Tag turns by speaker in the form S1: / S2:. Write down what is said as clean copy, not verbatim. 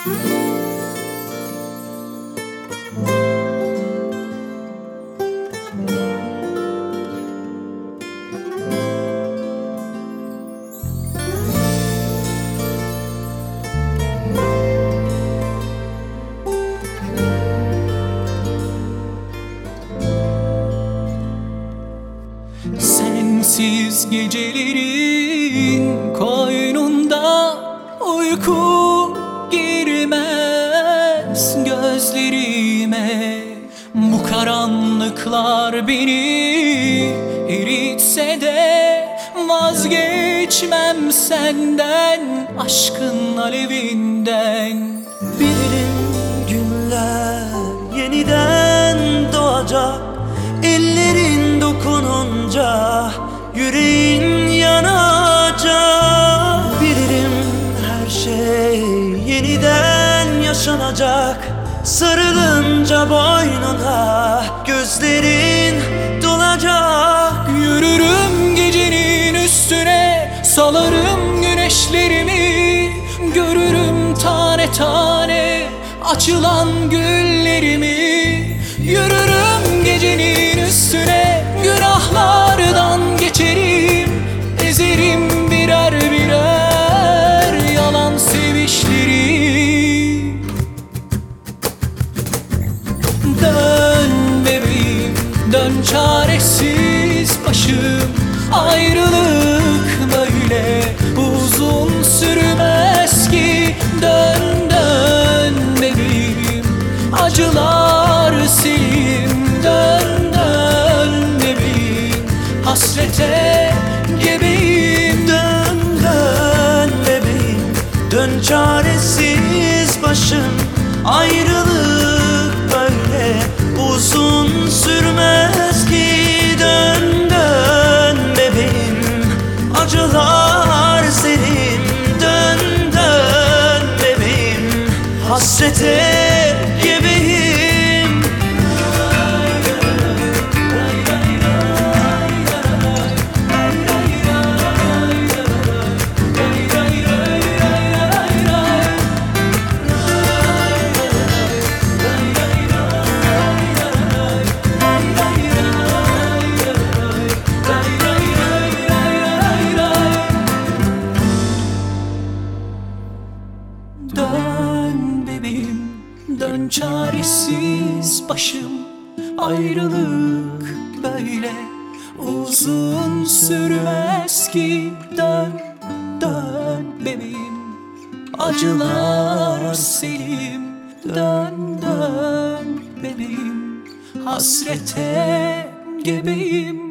S1: Sensiz gecelerin koynunda uyku girmez gözlerime. Bu karanlıklar beni eritse de vazgeçmem senden, aşkın alevinden.
S2: Bilirim günler yeniden doğacak, ellerin dokununca yüreğin yanacak. Bilirim her şey yeniden yaşanacak, sarılınca boynuna gözlerin dolacak.
S1: Yürürüm gecenin üstüne, salarım güneşlerimi, görürüm tane tane açılan güllerimi. Yürürüm gecenin üstüne, günahlardan geçerim, ezerim birer birer yalan sevişleri. Dön bebeğim, dön çaresiz başım, ayrılık böyle uzun sürmez ki. Dön dön bebeğim, acılar silim. Dön dön bebeğim, hasrete gebeyim.
S2: Dön dön bebeğim, dön çaresiz başım, ayrılık böyle uzun sürmez ki. Dön dön bebeğim, acılar senin. Dön dön bebeğim, hasrete gebeyim.
S1: Dön bebeğim, dön çaresiz başım, ayrılık böyle uzun sürmez ki. Dön dön bebeğim, acılar selim. Dön dön bebeğim, hasrete gebeyim.